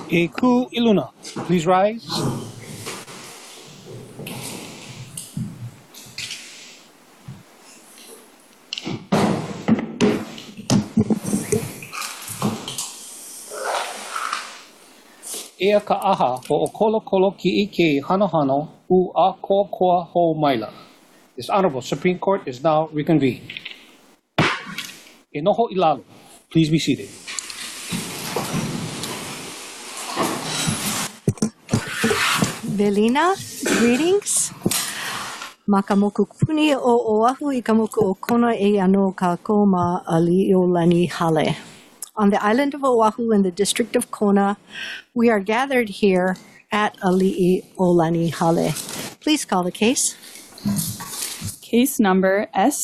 Eku Iluna, please rise. Ea ka'aha ho okolo ki ike hano u a koa ho maila. This Honorable Supreme Court is now reconvened. Enoho Ilalu, please be seated. Velina, greetings. Makamoku puni o Oahu I kamoku o kona e ano ka koma Ali'iolani Hale. On the island of Oahu in the district of Kona, we are gathered here at Ali'iolani Hale. Please call the case. Case number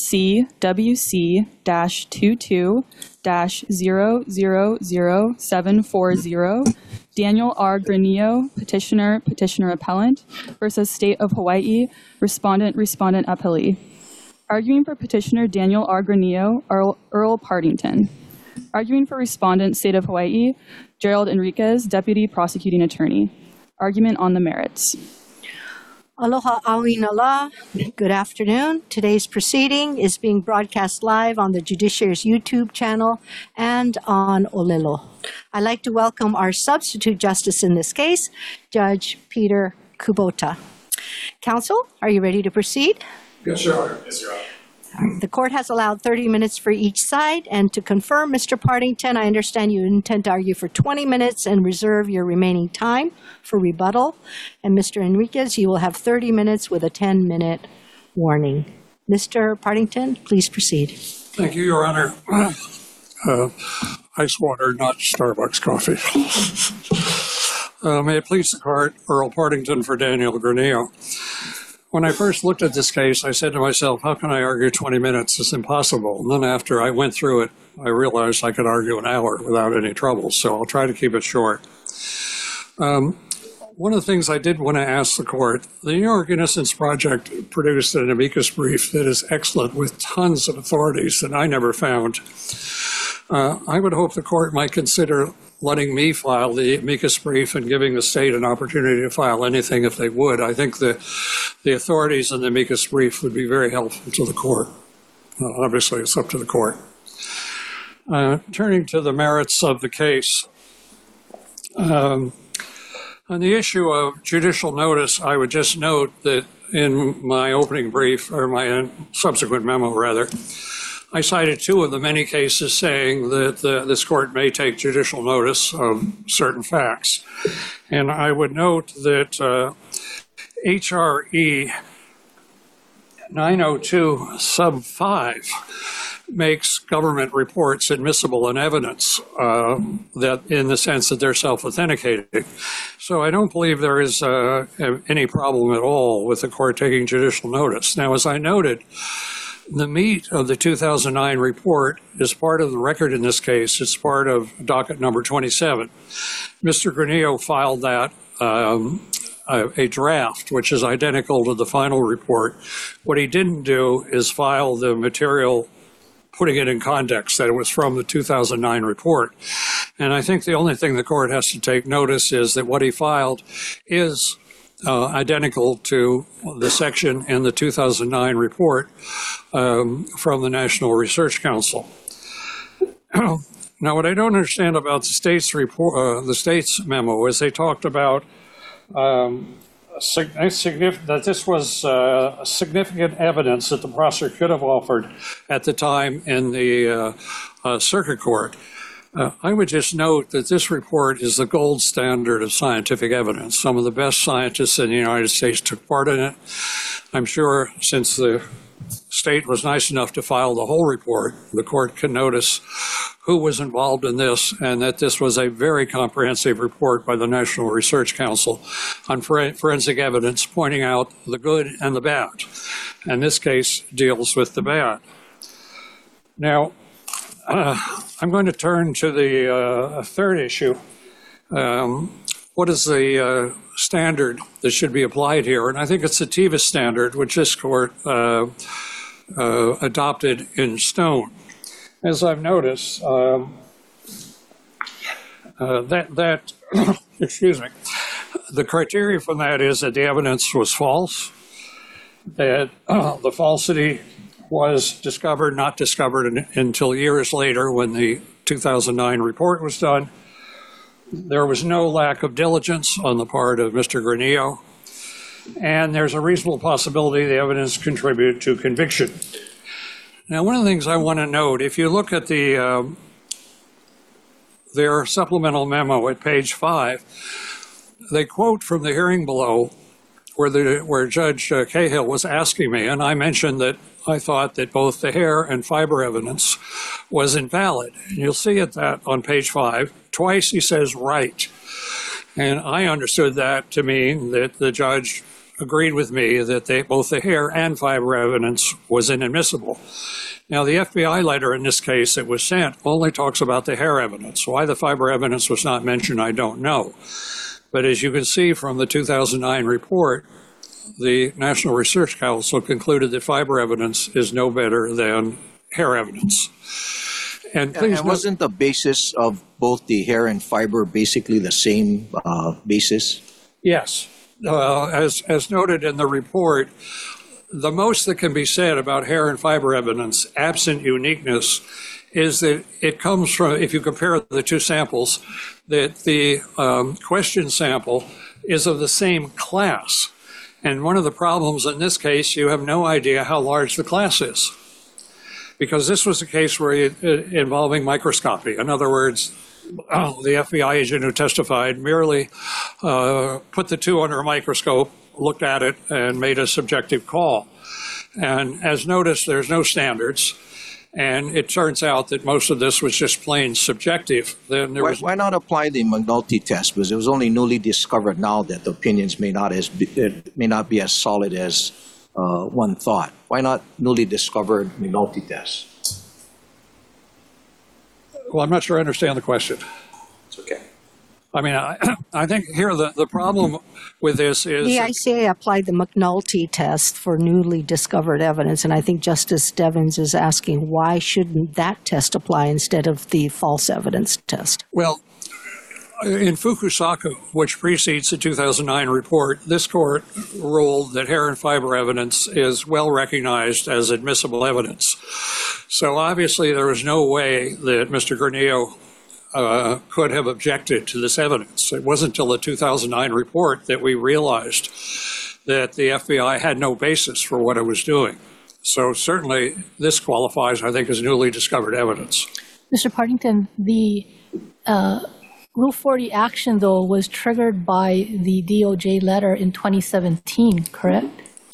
SCWC-22-000740, Daniel R. Granillo, petitioner appellant, versus State of Hawaii, respondent appellee. Arguing for petitioner Daniel R. Granillo, Earl Partington. Arguing for respondent State of Hawaii, Gerald Enriquez, Deputy Prosecuting Attorney. Argument on the merits. Aloha awinala. Good afternoon. Today's proceeding is being broadcast live on the Judiciary's YouTube channel and on Olelo. I'd like to welcome our substitute justice in this case, Judge Peter Kubota. Counsel, are you ready to proceed? Yes, Your Honor. Yes, Your Honor. The court has allowed 30 minutes for each side, and to confirm, Mr. Partington, I understand you intend to argue for 20 minutes and reserve your remaining time for rebuttal. And Mr. Enriquez, you will have 30 minutes with a 10-minute warning. Mr. Partington, please proceed. Thank you, Your Honor. Ice water, not Starbucks coffee. May it please the court, Earl Partington for Daniel Granillo. When I first looked at this case, I said to myself, how can I argue 20 minutes? It's impossible. And then after I went through it, I realized I could argue an hour without any trouble. So I'll try to keep it short. One of the things I did want to ask the court, the New York Innocence Project produced an amicus brief that is excellent with tons of authorities that I never found. I would hope the court might consider letting me file the amicus brief and giving the state an opportunity to file anything if they would. I think the authorities in the amicus brief would be very helpful to the court. Obviously, it's up to the court. Turning to the merits of the case, on the issue of judicial notice, I would just note that in my opening brief, or my subsequent memo, rather, I cited two of the many cases saying that this court may take judicial notice of certain facts. And I would note that HRE 902 sub 5 makes government reports admissible in evidence that in the sense that they're self-authenticating. So I don't believe there is any problem at all with the court taking judicial notice. Now, as I noted, the meat of the 2009 report is part of the record in this case. It's part of docket number 27. Mr. Granillo filed that, a draft, which is identical to the final report. What he didn't do is file the material, putting it in context, that it was from the 2009 report. And I think the only thing the court has to take notice is that what he filed is identical to the section in the 2009 report from the National Research Council. Now, what I don't understand about the state's report, the state's memo, is they talked about that this was significant evidence that the prosecutor could have offered at the time in the circuit court. I would just note that this report is the gold standard of scientific evidence. Some of the best scientists in the United States took part in it. I'm sure since the state was nice enough to file the whole report, the court can notice who was involved in this and that this was a very comprehensive report by the National Research Council on forensic evidence pointing out the good and the bad. And this case deals with the bad. Now, I'm going to turn to the third issue. What is the standard that should be applied here? And I think it's the Teva standard, which this court adopted in Stone. As I've noticed, that excuse me, the criteria from that is that the evidence was false, that the falsity was not discovered until years later when the 2009 report was done. There was no lack of diligence on the part of Mr. Granillo, and there's a reasonable possibility the evidence contributed to conviction. Now, one of the things I want to note, if you look at their supplemental memo at page 5, they quote from the hearing below where Judge Cahill was asking me, and I mentioned that I thought that both the hair and fiber evidence was invalid. And you'll see it that on page 5. Twice he says right. And I understood that to mean that the judge agreed with me that both the hair and fiber evidence was inadmissible. Now, the FBI letter in this case that was sent only talks about the hair evidence. Why the fiber evidence was not mentioned, I don't know. But as you can see from the 2009 report, the National Research Council concluded that fiber evidence is no better than hair evidence. And please and wasn't the basis of both the hair and fiber basically the same basis? Yes. As noted in the report, the most that can be said about hair and fiber evidence, absent uniqueness, is that it comes from, if you compare the two samples, that the question sample is of the same class. And one of the problems in this case, you have no idea how large the class is. Because this was a case involving microscopy. In other words, the FBI agent who testified merely put the two under a microscope, looked at it, and made a subjective call. And as noticed, there's no standards. And it turns out that most of this was just plain subjective. Then there Why not apply the McNulty test? Because it was only newly discovered now that the opinions may not be as solid as one thought. Why not newly discovered McNulty test? Well, I'm not sure I understand the question. It's okay. I mean, I think here the problem with this is... The ICA applied the McNulty test for newly discovered evidence, and I think Justice Stevens is asking why shouldn't that test apply instead of the false evidence test? Well, in Fukusaku, which precedes the 2009 report, this court ruled that hair and fiber evidence is well recognized as admissible evidence. So obviously there was no way that Mr. Granillo could have objected to this evidence. It wasn't until the 2009 report that we realized that the FBI had no basis for what it was doing. So certainly this qualifies, I think, as newly discovered evidence. Mr. Partington, the Rule 40 action, though, was triggered by the DOJ letter in 2017, correct?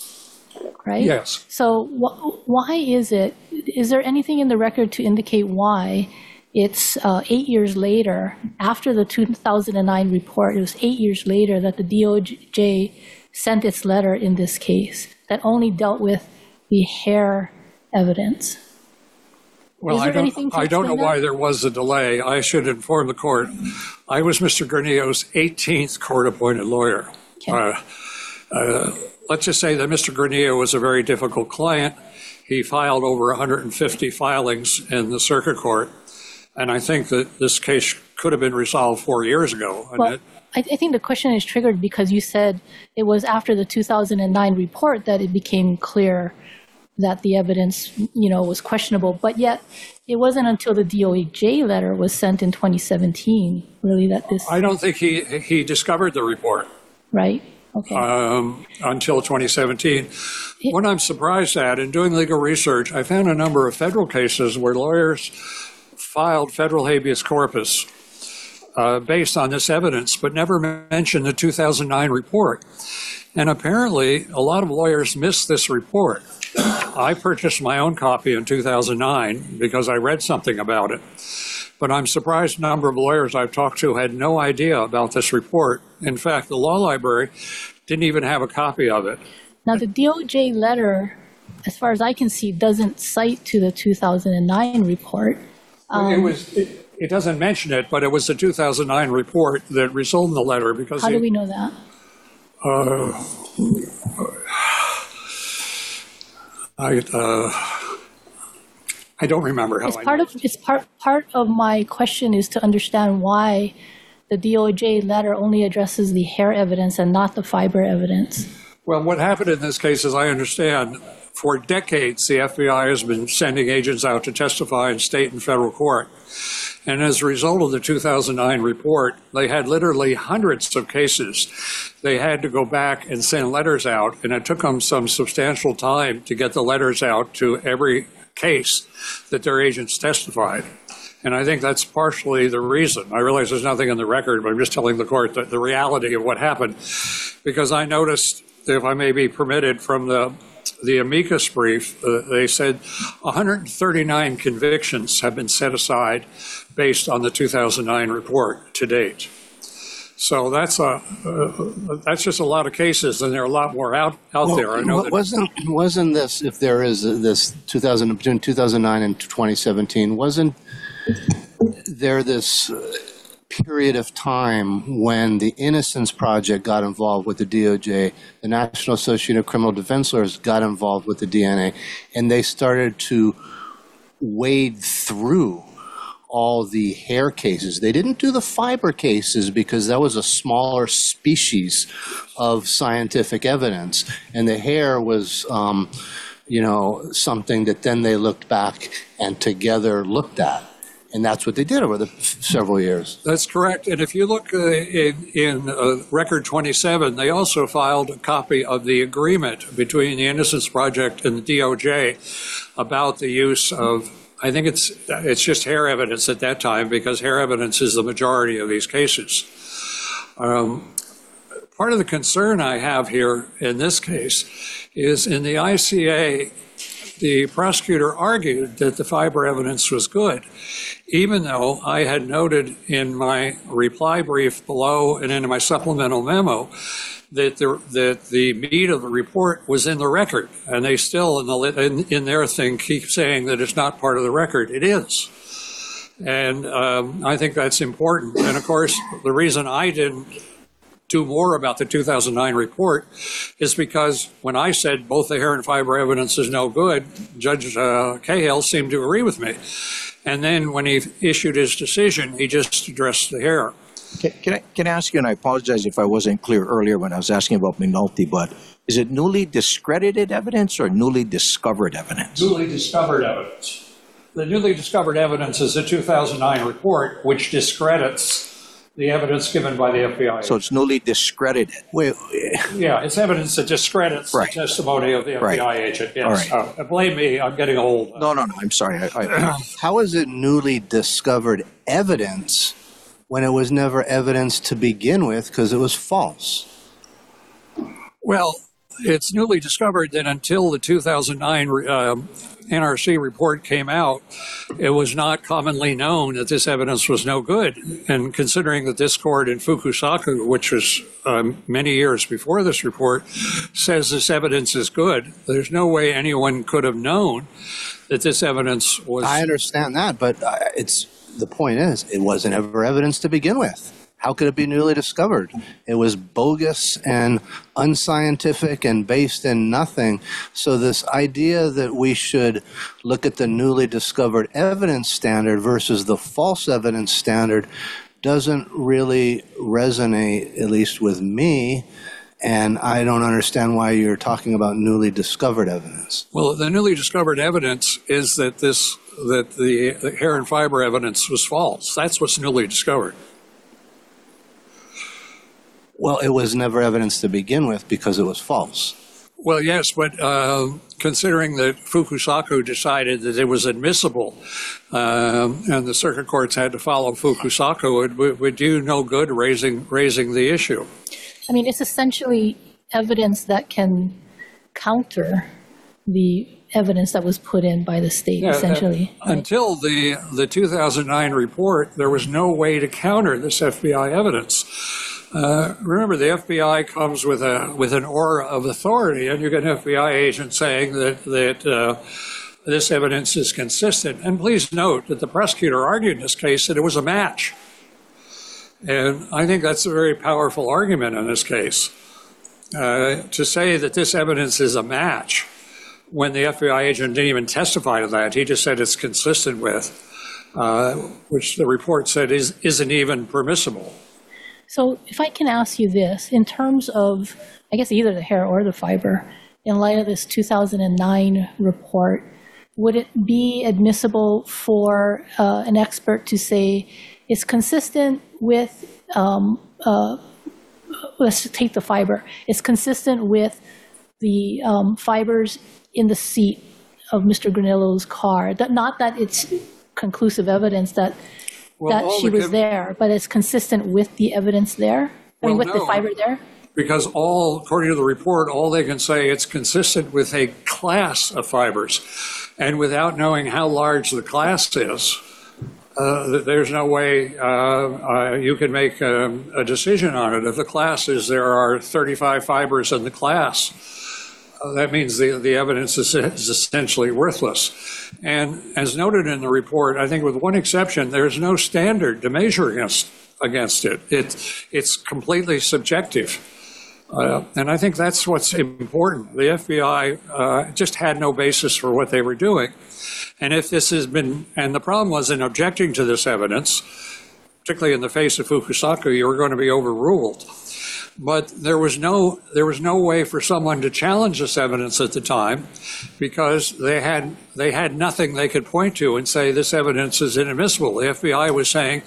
Right? Yes. So why is there anything in the record to indicate why it's 8 years later, after the 2009 report, it was 8 years later that the DOJ sent its letter in this case that only dealt with the hair evidence? Well, I don't know why there was a delay. I should inform the court. I was Mr. Granillo's 18th court-appointed lawyer. Okay. Let's just say that Mr. Granillo was a very difficult client. He filed over 150 filings in the circuit court. And I think that this case could have been resolved 4 years ago. Well, I think the question is triggered because you said it was after the 2009 report that it became clear that the evidence, was questionable. But yet, it wasn't until the DOJ letter was sent in 2017, really, that this... I don't think he discovered the report. Right. Okay. Until 2017. What I'm surprised at, in doing legal research, I found a number of federal cases where lawyers filed federal habeas corpus based on this evidence, but never mentioned the 2009 report. And apparently, a lot of lawyers missed this report. I purchased my own copy in 2009 because I read something about it. But I'm surprised a number of lawyers I've talked to had no idea about this report. In fact, the law library didn't even have a copy of it. Now, the DOJ letter, as far as I can see, doesn't cite to the 2009 report. It doesn't mention it, but it was the 2009 report that resolved the letter. Because how do we know that? I don't remember how part of my question is to understand why the DOJ letter only addresses the hair evidence and not the fiber evidence. Well, what happened in this case, as I understand, for decades, the FBI has been sending agents out to testify in state and federal court. And as a result of the 2009 report, they had literally hundreds of cases. They had to go back and send letters out, and it took them some substantial time to get the letters out to every case that their agents testified. And I think that's partially the reason. I realize there's nothing in the record, but I'm just telling the court the reality of what happened. Because I noticed, if I may be permitted, from the amicus brief, they said 139 convictions have been set aside based on the 2009 report to date. So that's just a lot of cases, and there are a lot more out there. I know wasn't this, if there is this between 2009 and 2017, wasn't there this period of time when the Innocence Project got involved with the DOJ, the National Association of Criminal Defense Lawyers got involved with the DNA, and they started to wade through all the hair cases. They didn't do the fiber cases because that was a smaller species of scientific evidence, and the hair was something that then they looked back and together looked at. And that's what they did over the several years. That's correct. And if you look in Record 27, they also filed a copy of the agreement between the Innocence Project and the DOJ about the use of, I think it's just hair evidence at that time, because hair evidence is the majority of these cases. Part of the concern I have here in this case is in the ICA, the prosecutor argued that the fiber evidence was good, even though I had noted in my reply brief below and in my supplemental memo that the meat of the report was in the record, and they still in their thing keep saying that it's not part of the record. It is, and I think that's important. And of course, the reason I didn't do more about the 2009 report is because when I said both the hair and fiber evidence is no good, Judge Cahill seemed to agree with me. And then when he issued his decision, he just addressed the hair. Can I ask you, and I apologize if I wasn't clear earlier when I was asking about McNulty, but is it newly discredited evidence or newly discovered evidence? Newly discovered evidence. The newly discovered evidence is the 2009 report, which discredits the evidence given by the FBI. So it's newly discredited. Yeah, it's evidence that discredits the testimony of the FBI agent. Yes. All right. Blame me, I'm getting old. No, I'm sorry. How is it newly discovered evidence when it was never evidence to begin with because it was false? Well, it's newly discovered that until the 2009 NRC report came out, it was not commonly known that this evidence was no good. And considering that this court in Fukusaku, which was many years before this report, says this evidence is good, there's no way anyone could have known that this evidence was... I understand that, but the point is, it wasn't ever evidence to begin with. How could it be newly discovered? It was bogus and unscientific and based in nothing. So this idea that we should look at the newly discovered evidence standard versus the false evidence standard doesn't really resonate, at least with me. And I don't understand why you're talking about newly discovered evidence. Well, the newly discovered evidence is that the hair and fiber evidence was false. That's what's newly discovered. Well, it was never evidence to begin with because it was false. Well, yes, but considering that Fukusaku decided that it was admissible and the circuit courts had to follow Fukusaku, it would do no good raising the issue. I mean, it's essentially evidence that can counter the evidence that was put in by the state, essentially. Right? Until the 2009 report, there was no way to counter this FBI evidence. Remember, the FBI comes with an aura of authority, and you get an FBI agent saying that this evidence is consistent. And please note that the prosecutor argued in this case that it was a match. And I think that's a very powerful argument in this case. To say that this evidence is a match when the FBI agent didn't even testify to that, he just said it's consistent with, which the report said isn't even permissible. So if I can ask you this, in terms of, I guess, either the hair or the fiber, in light of this 2009 report, would it be admissible for an expert to say it's consistent with, let's take the fiber, it's consistent with the fibers in the seat of Mr. Granillo's car? Not that it's conclusive evidence that she was there, but it's consistent with the evidence there? With the fiber there? Because according to the report, all they can say it's consistent with a class of fibers. And without knowing how large the class is, there's no way you can make a decision on it. If the class is there are 35 fibers in the class, that means the evidence is essentially worthless. And as noted in the report, I think with one exception, there's no standard to measure against it. It's completely subjective. And I think that's what's important. The FBI just had no basis for what they were doing. And if this has been, and the problem was in objecting to this evidence, particularly in the face of Fukusaku, you were going to be overruled. But there was no way for someone to challenge this evidence at the time, because they had nothing they could point to and say this evidence is inadmissible. The FBI was saying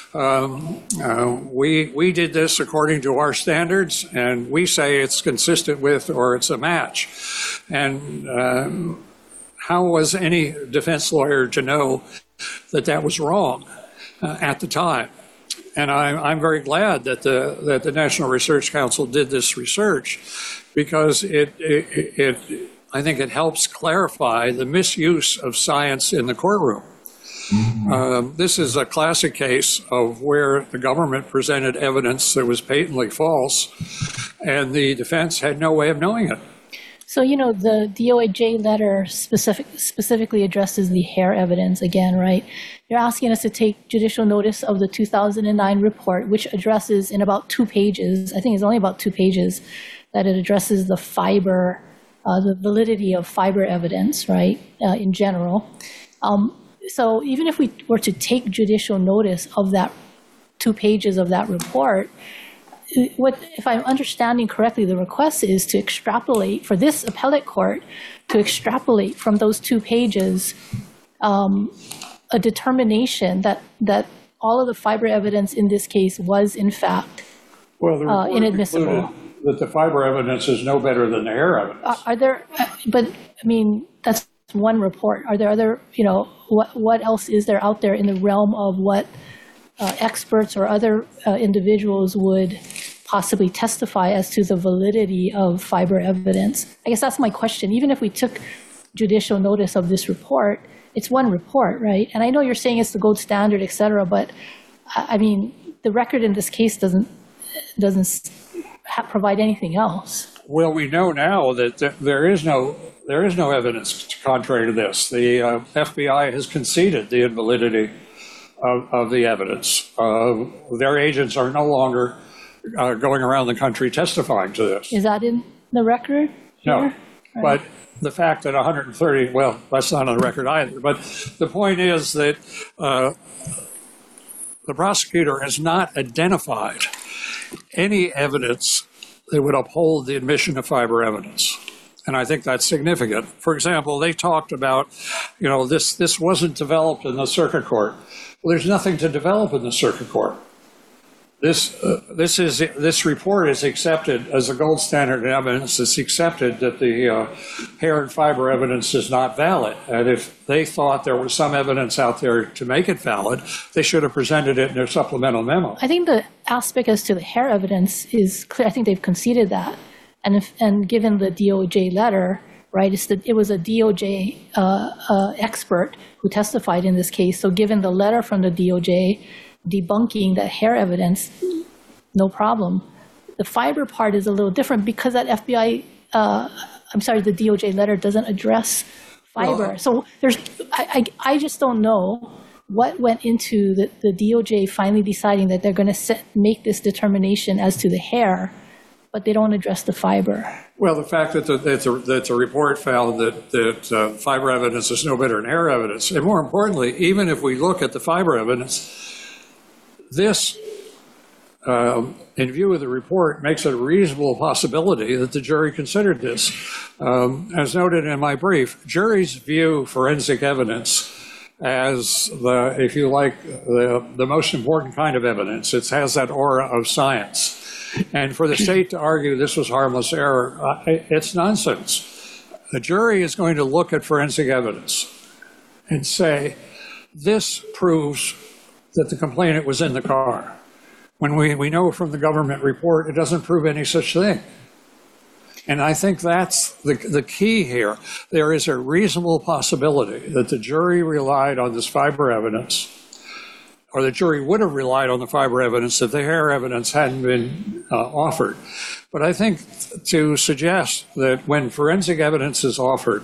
we did this according to our standards, and we say it's consistent with or it's a match. And how was any defense lawyer to know that that was wrong at the time? And I'm very glad that the National Research Council did this research, because I think it helps clarify the misuse of science in the courtroom. Mm-hmm. This is a classic case of where the government presented evidence that was patently false, and the defense had no way of knowing it. So, the DOJ letter specifically addresses the hair evidence again, right? You're asking us to take judicial notice of the 2009 report, which addresses in about 2 pages, I think it's only about 2 pages, that it addresses the fiber, the validity of fiber evidence, right, in general. So even if we were to take judicial notice of that 2 pages of that report, if I'm understanding correctly, the request is to extrapolate, for this appellate court, to extrapolate from those 2 pages a determination that all of the fiber evidence in this case was, in fact, inadmissible. That the fiber evidence is no better than the hair evidence. Are there, but I mean, that's one report. Are there other, what else is there out there in the realm of what experts or other individuals would possibly testify as to the validity of fiber evidence? I guess that's my question. Even if we took judicial notice of this report, it's one report, right? And I know you're saying it's the gold standard, et cetera, but I mean, the record in this case doesn't provide anything else. Well, we know now that there is no evidence contrary to this. The FBI has conceded the invalidity of the evidence. Their agents are no longer going around the country testifying to this. Is that in the record? No, right. But the fact that 130, well, that's not on the record either. But the point is that the prosecutor has not identified any evidence that would uphold the admission of fiber evidence. And I think that's significant. For example, they talked about, this wasn't developed in the circuit court. Well, there's nothing to develop in the circuit court. This report is accepted as a gold standard evidence. It's accepted that the hair and fiber evidence is not valid. And if they thought there was some evidence out there to make it valid, they should have presented it in their supplemental memo. I think the aspect as to the hair evidence is clear. I think they've conceded that. And given the DOJ letter, right, it was a DOJ expert who testified in this case. So given the letter from the DOJ debunking the hair evidence, no problem. The fiber part is a little different because that the DOJ letter doesn't address fiber. Well, so I just don't know what went into the DOJ finally deciding that they're going to make this determination as to the hair, but they don't address the fiber. Well, the fact that the report found that fiber evidence is no better than hair evidence, and more importantly, even if we look at the fiber evidence, this in view of the report, makes it a reasonable possibility that the jury considered this. As noted in my brief, juries view forensic evidence as the, if you like, the most important kind of evidence. It has that aura of science. And for the state to argue this was harmless error, it's nonsense. The jury is going to look at forensic evidence and say, this proves that the complainant was in the car. When we know from the government report, it doesn't prove any such thing. And I think that's the key here. There is a reasonable possibility that the jury relied on this fiber evidence, or the jury would have relied on the fiber evidence if the hair evidence hadn't been offered. But I think to suggest that when forensic evidence is offered,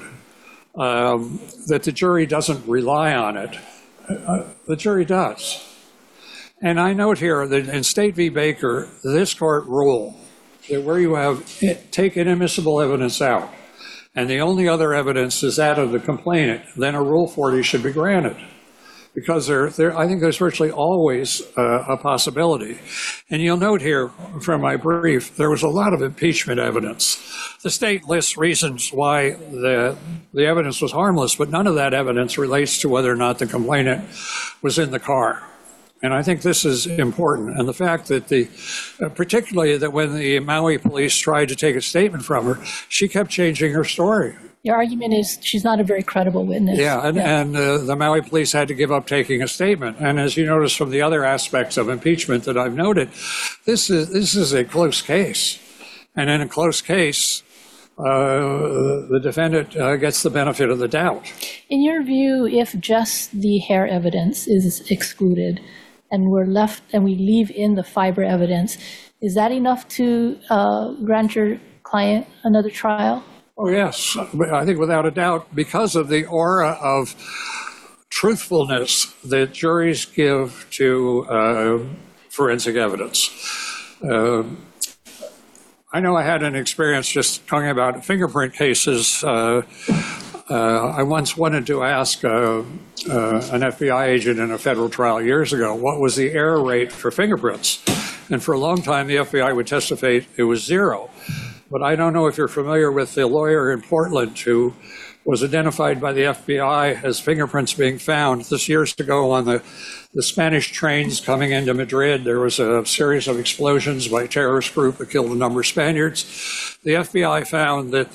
that the jury doesn't rely on it, the jury does. And I note here that in State v. Baker, this court ruled that where you have take inadmissible evidence out, and the only other evidence is that of the complainant, then a Rule 40 should be granted. Because I think there's virtually always a possibility. And you'll note here from my brief, there was a lot of impeachment evidence. The state lists reasons why the evidence was harmless, but none of that evidence relates to whether or not the complainant was in the car. And I think this is important. And the fact that particularly that when the Maui police tried to take a statement from her, she kept changing her story. Your argument is she's not a very credible witness. Yeah, and the Maui police had to give up taking a statement. And as you notice from the other aspects of impeachment that I've noted, this is a close case. And in a close case, the defendant gets the benefit of the doubt. In your view, if just the hair evidence is excluded and we're left and we leave in the fiber evidence, is that enough to grant your client another trial? Oh, yes. I think without a doubt, because of the aura of truthfulness that juries give to forensic evidence. I know I had an experience just talking about fingerprint cases. I once wanted to ask an FBI agent in a federal trial years ago, what was the error rate for fingerprints? And for a long time, the FBI would testify it was 0. But I don't know if you're familiar with the lawyer in Portland who was identified by the FBI as fingerprints being found. This years ago on the Spanish trains coming into Madrid, there was a series of explosions by a terrorist group that killed a number of Spaniards. The FBI found that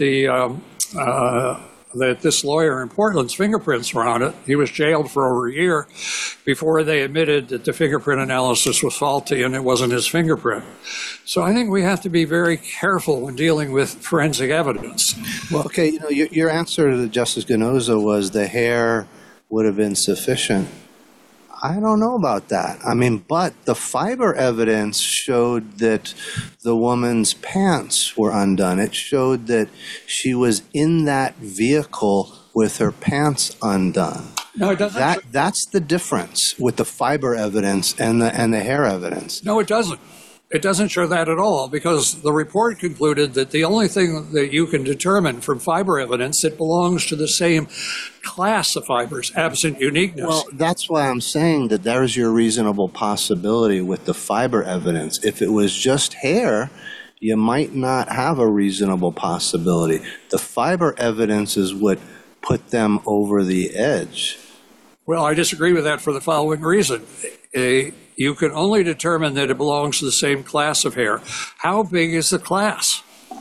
that this lawyer in Portland's fingerprints were on it. He was jailed for over a year before they admitted that the fingerprint analysis was faulty and it wasn't his fingerprint. So I think we have to be very careful when dealing with forensic evidence. Well, okay, your answer to Justice Ganoza was the hair would have been sufficient. I don't know about that. I mean, but the fiber evidence showed that the woman's pants were undone. It showed that she was in that vehicle with her pants undone. No, it doesn't. That's the difference with the fiber evidence and the hair evidence. No, it doesn't. It doesn't show that at all, because the report concluded that the only thing that you can determine from fiber evidence, it belongs to the same class of fibers, absent uniqueness. Well, that's why I'm saying that there's your reasonable possibility with the fiber evidence. If it was just hair, you might not have a reasonable possibility. The fiber evidence is what put them over the edge. Well, I disagree with that for the following reason. You can only determine that it belongs to the same class of hair. How big is the class?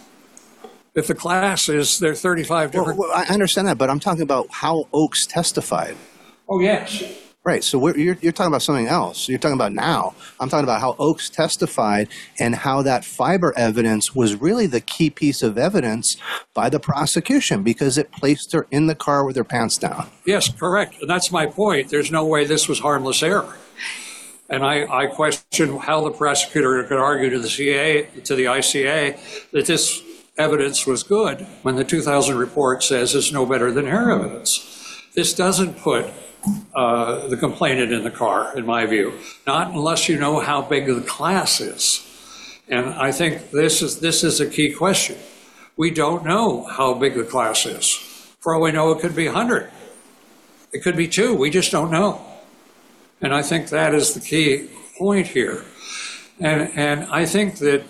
If the class is, there are 35 different... Well, I understand that, but I'm talking about how Oakes testified. Oh, yes. Right, so you're talking about something else. You're talking about now. I'm talking about how Oakes testified and how that fiber evidence was really the key piece of evidence by the prosecution because it placed her in the car with her pants down. Yes, correct. And that's my point. There's no way this was harmless error. And I question how the prosecutor could argue to the ICA, that this evidence was good when the 2000 report says it's no better than hair evidence. This doesn't put the complainant in the car, in my view, not unless you know how big the class is. And I think this is a key question. We don't know how big the class is. For all we know, it could be 100. It could be 2. We just don't know. And I think that is the key point here. And I think that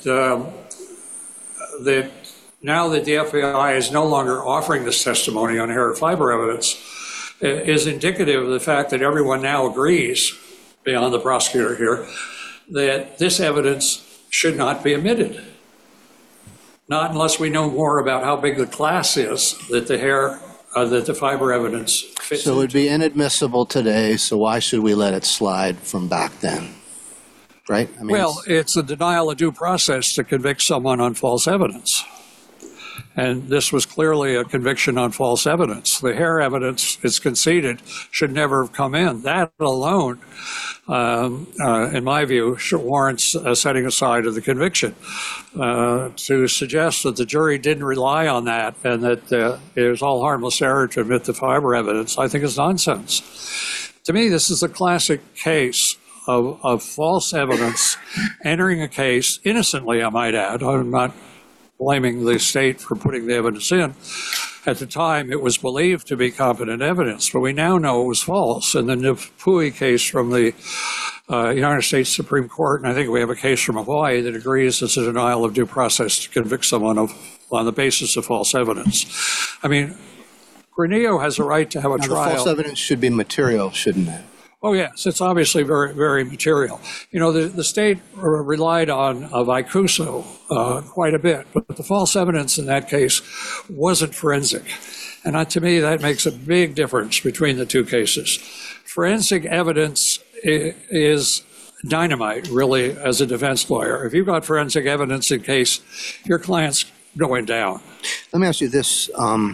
that now that the FBI is no longer offering this testimony on hair fiber evidence is indicative of the fact that everyone now agrees, beyond the prosecutor here, that this evidence should not be omitted. Not unless we know more about how big the class is that that the fiber evidence fits So it would into. be inadmissible today, so why should we let it slide from back then? Right? I mean, Well, it's a denial of due process to convict someone on false evidence. And this was clearly a conviction on false evidence. The hair evidence, it's conceded, should never have come in. That alone, in my view, warrants setting aside of the conviction. To suggest that the jury didn't rely on that and that it was all harmless error to admit the fiber evidence, I think is nonsense. To me, this is a classic case of false evidence entering a case, innocently, I might add. I'm not blaming the state for putting the evidence in. At the time, it was believed to be competent evidence, but we now know it was false. And the Nipui case from the United States Supreme Court, and I think we have a case from Hawaii that agrees it's a denial of due process to convict someone on the basis of false evidence. I mean, Granillo has a right to have a now, trial. the false evidence should be material, shouldn't it? Oh, yes, it's obviously very, very material. You know, the state relied on Vicuso quite a bit, but the false evidence in that case wasn't forensic. And to me, that makes a big difference between the two cases. Forensic evidence is dynamite, really, as a defense lawyer. If you've got forensic evidence in case, your client's going down. Let me ask you this.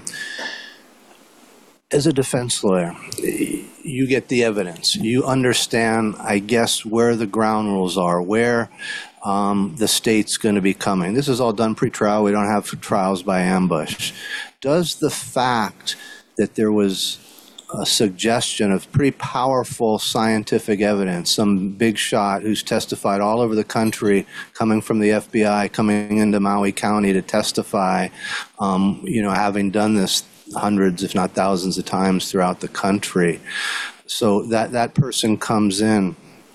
As a defense lawyer, you get the evidence. You understand, I guess, where the ground rules are, where the state's going to be coming. This is all done pre-trial. We don't have trials by ambush. Does the fact that there was a suggestion of pretty powerful scientific evidence, some big shot who's testified all over the country, coming from the FBI, coming into Maui County to testify, having done this hundreds, if not thousands of times throughout the country. So that person comes in.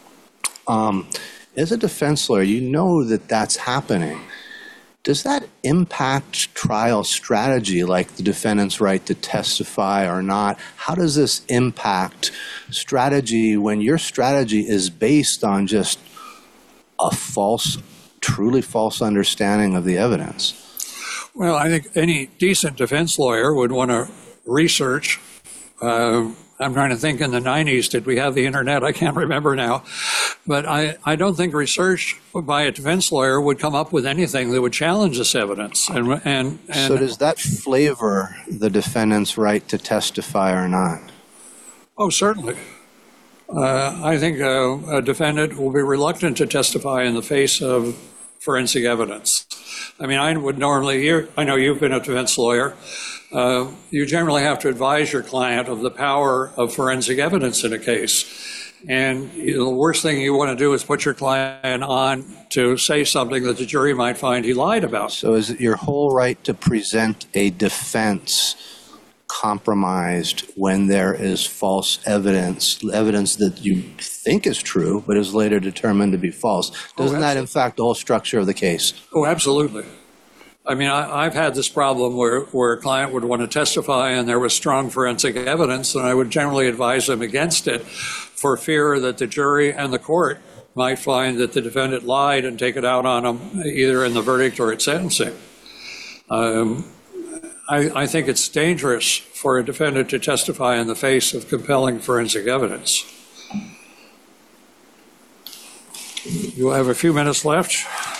As a defense lawyer, you know that that's happening. Does that impact trial strategy, like the defendant's right to testify or not? How does this impact strategy when your strategy is based on just a truly false understanding of the evidence? Well, I think any decent defense lawyer would want to research. I'm trying to think, in the 90s, did we have the internet? I can't remember now. But I don't think research by a defense lawyer would come up with anything that would challenge this evidence. And so does that flavor the defendant's right to testify or not? Oh, certainly. I think a defendant will be reluctant to testify in the face of forensic evidence. I mean, I would normally, I know you've been a defense lawyer. You generally have to advise your client of the power of forensic evidence in a case. And the worst thing you want to do is put your client on to say something that the jury might find he lied about. So is it your whole right to present a defense compromised when there is false evidence that you think is true but is later determined to be false? Doesn't that, in fact, the whole structure of the case? Oh, absolutely. I mean, I've had this problem where a client would want to testify and there was strong forensic evidence, and I would generally advise them against it for fear that the jury and the court might find that the defendant lied and take it out on them either in the verdict or at sentencing. I think it's dangerous for a defendant to testify in the face of compelling forensic evidence. You'll have a few minutes left.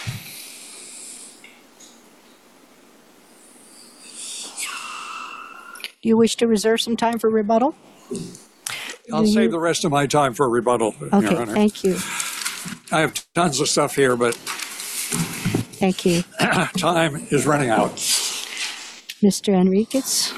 Do you wish to reserve some time for rebuttal? I'll save the rest of my time for rebuttal, Your Okay, Honor. thank you. I have tons of stuff here, but Thank you. time is running out. Mr. Enriquez?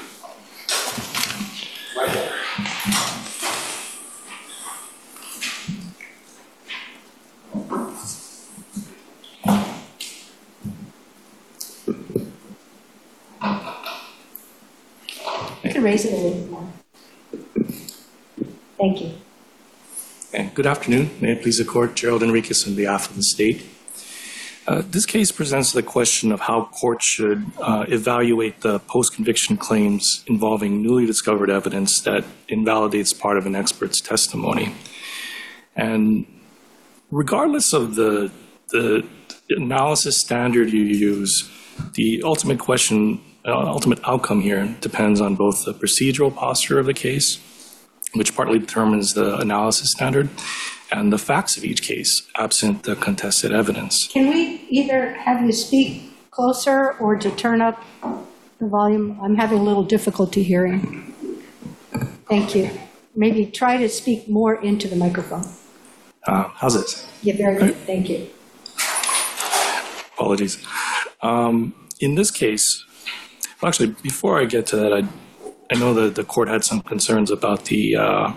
You can raise it a little more. Thank you. And good afternoon. May it please the Court, Gerald Enriquez on behalf of the state. This case presents the question of how courts should evaluate the post-conviction claims involving newly discovered evidence that invalidates part of an expert's testimony. And regardless of the analysis standard you use, the ultimate question, ultimate outcome here depends on both the procedural posture of the case, which partly determines the analysis standard, and the facts of each case, absent the contested evidence. Can we either have you speak closer or to turn up the volume? I'm having a little difficulty hearing. Thank you. Maybe try to speak more into the microphone. How's this? Yeah, very good. Thank you. Apologies. In this case, well, actually, before I get to that, I know that the court had some concerns about the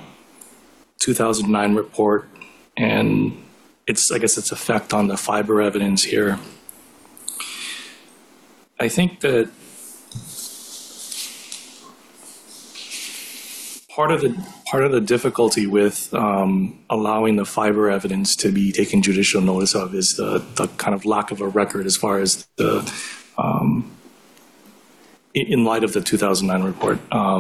2009 report and I guess its effect on the fiber evidence here. I think that part of the difficulty with allowing the fiber evidence to be taken judicial notice of is the kind of lack of a record as far as the in light of the 2009 report,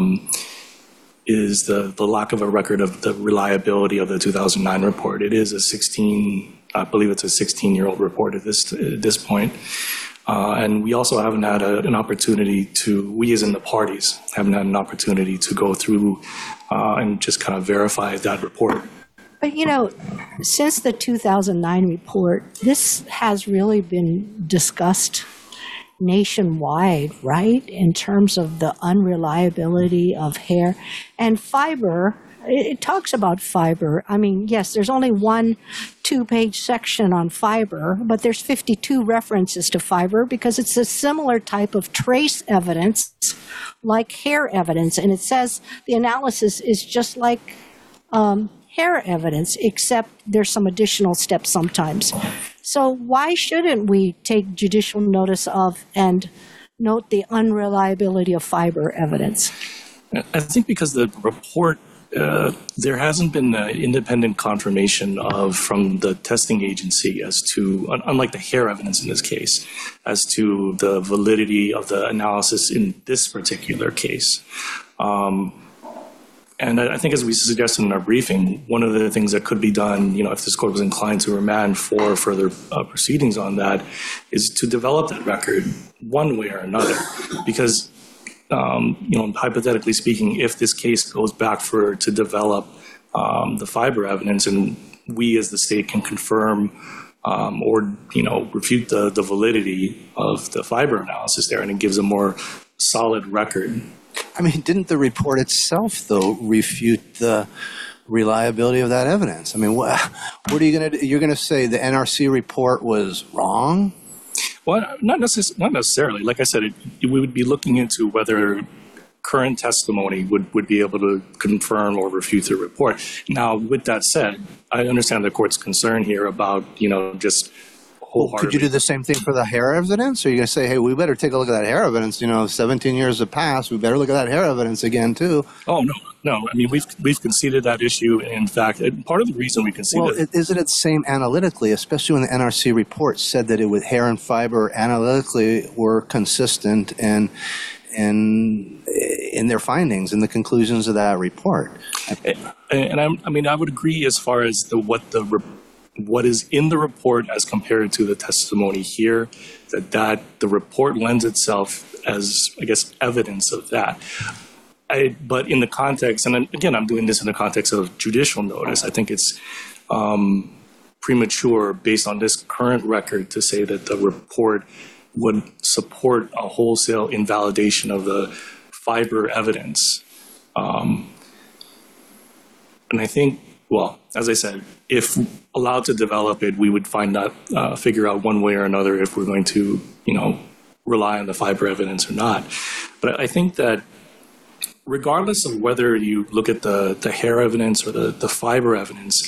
is the lack of a record of the reliability of the 2009 report. It is I believe it's a 16-year-old report at this point. And we also haven't had an opportunity we as in the parties, haven't had an opportunity to go through and just kind of verify that report. But, since the 2009 report, this has really been discussed nationwide, right, in terms of the unreliability of hair and fiber. It talks about fiber. I mean, yes, there's only one 2-page section on fiber, but there's 52 references to fiber because it's a similar type of trace evidence like hair evidence. And it says the analysis is just like hair evidence, except there's some additional steps sometimes. So why shouldn't we take judicial notice of and note the unreliability of fiber evidence? I think because the report, there hasn't been independent confirmation from the testing agency as to, unlike the hair evidence in this case, as to the validity of the analysis in this particular case. And I think, as we suggested in our briefing, one of the things that could be done, if this court was inclined to remand for further proceedings on that, is to develop that record one way or another. Because, hypothetically speaking, if this case goes back to develop the fiber evidence, and we as the state can confirm or refute the validity of the fiber analysis there, and it gives a more solid record. I mean, didn't the report itself, though, refute the reliability of that evidence? I mean, what are you going to do? You're going to say the NRC report was wrong? Well, not necessarily. Like I said, we would be looking into whether current testimony would be able to confirm or refute the report. Now, with that said, I understand the court's concern here about, just wholeheartedly. Could you do the same thing for the hair evidence? Or are you going to say, hey, we better take a look at that hair evidence? 17 years have passed. We better look at that hair evidence again, too. Oh, no. I mean, we've conceded that issue. In fact, part of the reason we conceded Well, isn't it the same analytically, especially when the NRC report said that hair and fiber analytically were consistent and in their findings and the conclusions of that report? And I would agree as far as what is in the report as compared to the testimony here, that the report lends itself as, I guess, evidence of that. But in the context, and again, I'm doing this in the context of judicial notice, I think it's premature based on this current record to say that the report would support a wholesale invalidation of the fiber evidence. And I think, well, as I said, if allowed to develop it, we would figure out one way or another if we're going to, rely on the fiber evidence or not. But I think that regardless of whether you look at the hair evidence or the fiber evidence,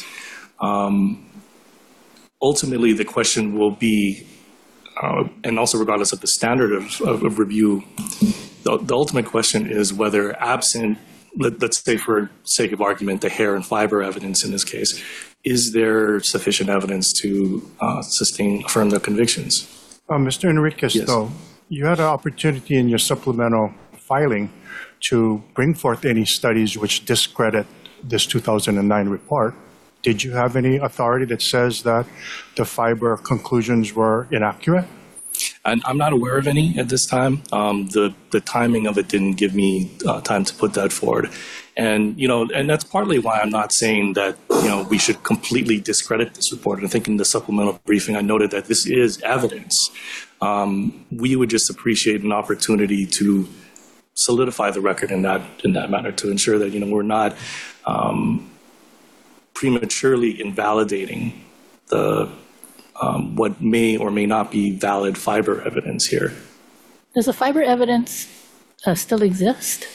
ultimately the question will be, and also regardless of the standard of review, the ultimate question is whether absent let's say for sake of argument, the hair and fiber evidence in this case, is there sufficient evidence to affirm the convictions? Mr. Enriquez, Yes. though, you had an opportunity in your supplemental filing to bring forth any studies which discredit this 2009 report. Did you have any authority that says that the fiber conclusions were inaccurate? And I'm not aware of any at this time. The timing of it didn't give me time to put that forward. And, and that's partly why I'm not saying that, we should completely discredit this report. And I think in the supplemental briefing, I noted that this is evidence. We would just appreciate an opportunity to solidify the record in that manner to ensure that, we're not prematurely invalidating the what may or may not be valid fiber evidence here. Does the fiber evidence still exist?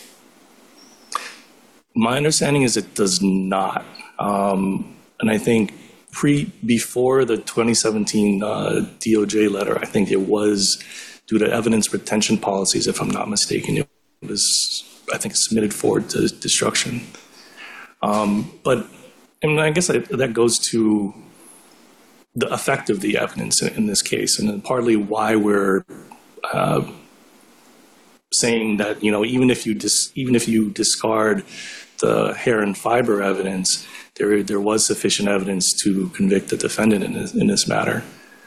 My understanding is it does not. And I think before the 2017 DOJ letter, I think it was due to evidence retention policies, if I'm not mistaken, it was, I think, submitted forward to destruction. But I guess that goes to the effect of the evidence in this case, and then partly why we're saying that even if you discard the hair and fiber evidence, there was sufficient evidence to convict the defendant in this matter.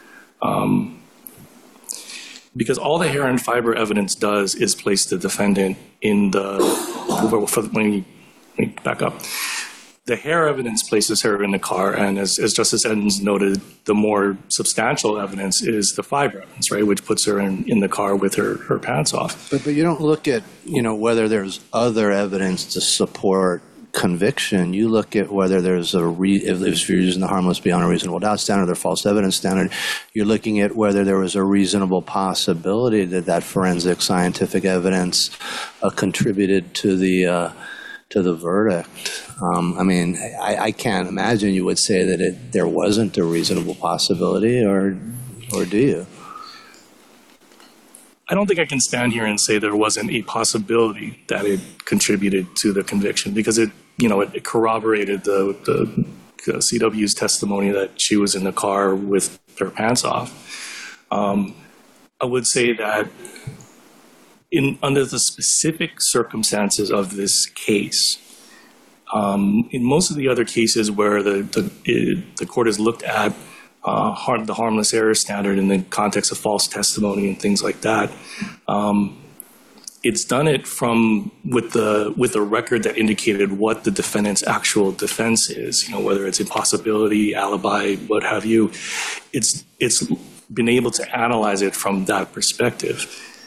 Because all the hair and fiber evidence does is place the defendant in the. Let me back up. The hair evidence places her in the car, and as Justice Edens noted, the more substantial evidence is the fiber evidence, right, which puts her in the car with her pants off. But you don't look at, whether there's other evidence to support conviction. You look at whether there's if you're using the harmless beyond a reasonable doubt standard or false evidence standard, you're looking at whether there was a reasonable possibility that forensic scientific evidence contributed to the verdict. I can't imagine you would say that there wasn't a reasonable possibility, or do you? I don't think I can stand here and say there wasn't a possibility that it contributed to the conviction, because it corroborated the CW's testimony that she was in the car with her pants off. I would say that under the specific circumstances of this case, in most of the other cases where the court has looked at the harmless error standard in the context of false testimony and things like that, it's done it with a record that indicated what the defendant's actual defense is. Whether it's impossibility, alibi, what have you. It's been able to analyze it from that perspective.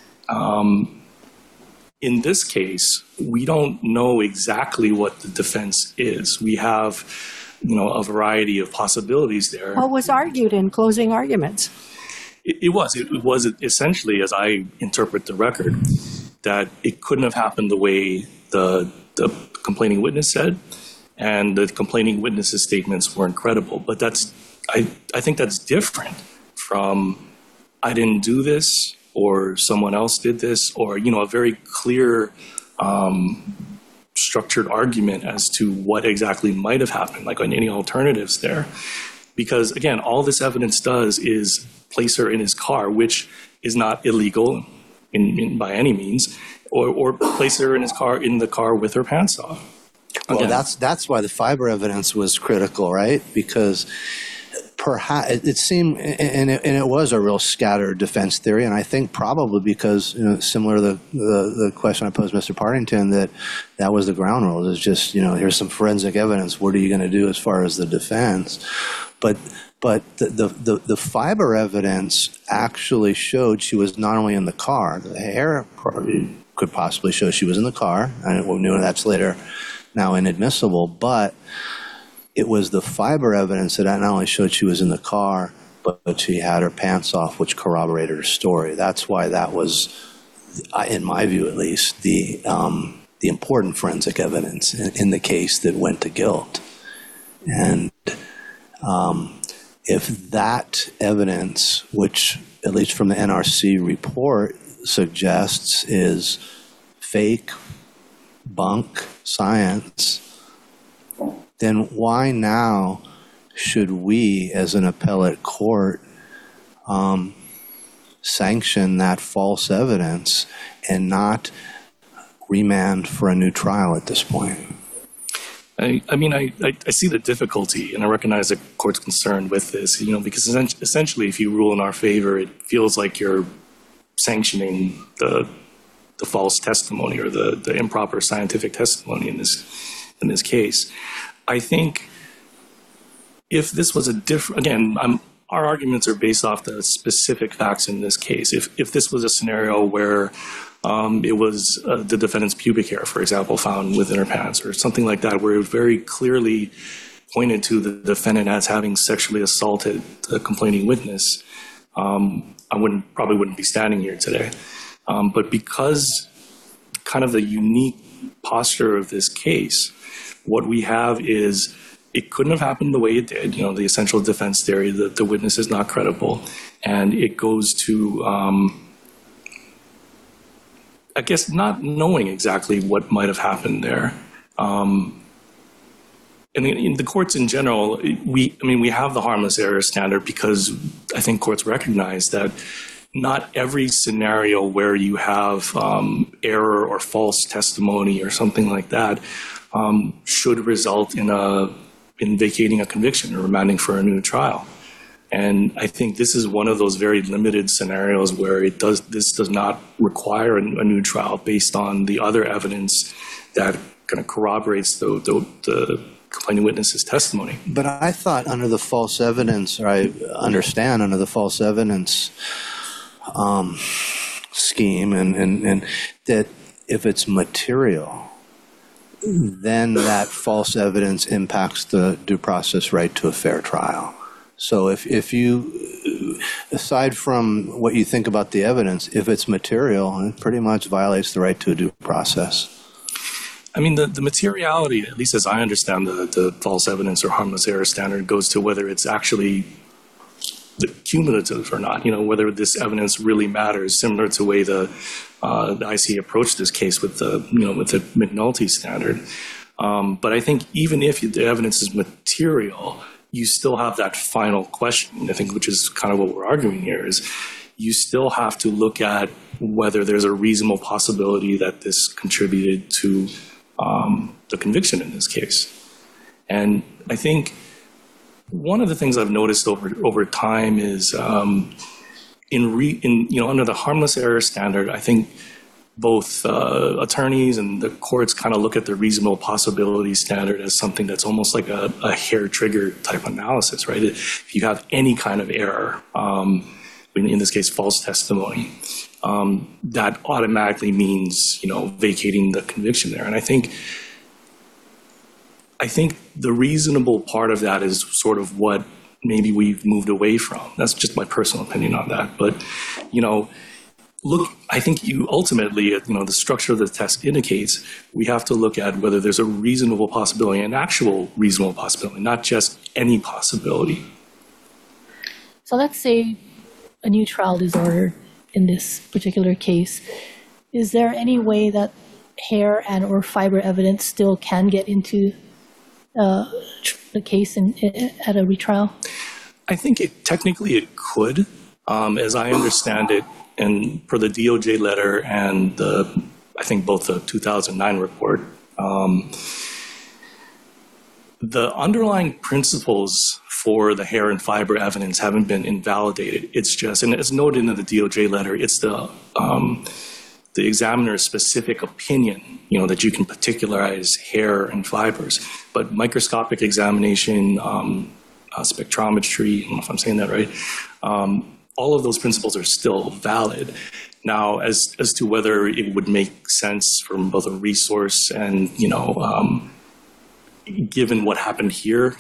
In this case, we don't know exactly what the defense is. We have, a variety of possibilities there. What was argued in closing arguments? It was essentially, as I interpret the record, that it couldn't have happened the way the complaining witness said, and the complaining witness's statements weren't credible. But I think that's different from I didn't do this, or someone else did this, or, a very clear structured argument as to what exactly might have happened, like on any alternatives there. Because, again, all this evidence does is place her in his car, which is not illegal by any means, or place her in the car with her pants off. Well, that's why the fiber evidence was critical, right? Because perhaps it seemed, and it was a real scattered defense theory, and I think probably because, similar to the question I posed Mr. Partington, that was the ground rule. It's just, here's some forensic evidence. What are you going to do as far as the defense? But the fiber evidence actually showed she was not only in the car. The hair could possibly show she was in the car, and we knew that's later now inadmissible, but it was the fiber evidence that not only showed she was in the car, but she had her pants off, which corroborated her story. That's why that was, in my view at least, the important forensic evidence in the case that went to guilt. And if that evidence, which at least from the NRC report suggests is fake, debunk science, then why now should we, as an appellate court, sanction that false evidence and not remand for a new trial at this point? I see the difficulty, and I recognize the court's concern with this, because essentially if you rule in our favor, it feels like you're sanctioning the false testimony or the improper scientific testimony in this case. I think if this was a different, again, our arguments are based off the specific facts in this case. If this was a scenario where it was the defendant's pubic hair, for example, found within her pants or something like that, where it very clearly pointed to the defendant as having sexually assaulted the complaining witness, I probably wouldn't be standing here today. But because kind of the unique posture of this case, what we have is it couldn't have happened the way it did. The essential defense theory that the witness is not credible, and it goes to I guess not knowing exactly what might have happened there. And in the courts in general, we have the harmless error standard because I think courts recognize that not every scenario where you have error or false testimony or something like that should result in vacating a conviction or remanding for a new trial. And I think this is one of those very limited scenarios where this does not require a new trial based on the other evidence that kind of corroborates the complaining witness's testimony. But I thought under the false evidence, or I understand under the false evidence scheme, and that if it's material, then that false evidence impacts the due process right to a fair trial. So if you, aside from what you think about the evidence, if it's material, it pretty much violates the right to a due process. I mean, the materiality, at least as I understand the false evidence or harmless error standard, goes to whether it's actually cumulative or not, whether this evidence really matters, similar to the way the IC approached this case with the McNulty standard. But I think even if the evidence is material, you still have that final question, I think, which is kind of what we're arguing here, is you still have to look at whether there's a reasonable possibility that this contributed to the conviction in this case. And I think one of the things I've noticed over time is under the harmless error standard, I think both attorneys and the courts kind of look at the reasonable possibility standard as something that's almost like a hair trigger type analysis, right? If you have any kind of error, in this case, false testimony, that automatically means, vacating the conviction there. And I think the reasonable part of that is sort of what maybe we've moved away from. That's just my personal opinion on that. But, look, I think you ultimately, the structure of the test indicates we have to look at whether there's a reasonable possibility, an actual reasonable possibility, not just any possibility. So let's say a new trial is ordered in this particular case. Is there any way that hair and or fiber evidence still can get into the case at a retrial? I think technically it could. As I understand it, and per the DOJ letter and I think both the 2009 report, the underlying principles for the hair and fiber evidence haven't been invalidated. It's just, and it's noted in the DOJ letter, it's the examiner's specific opinion, that you can particularize hair and fibers. But microscopic examination, spectrometry, I don't know if I'm saying that right, all of those principles are still valid. Now, as to whether it would make sense from both a resource and, given what happened here,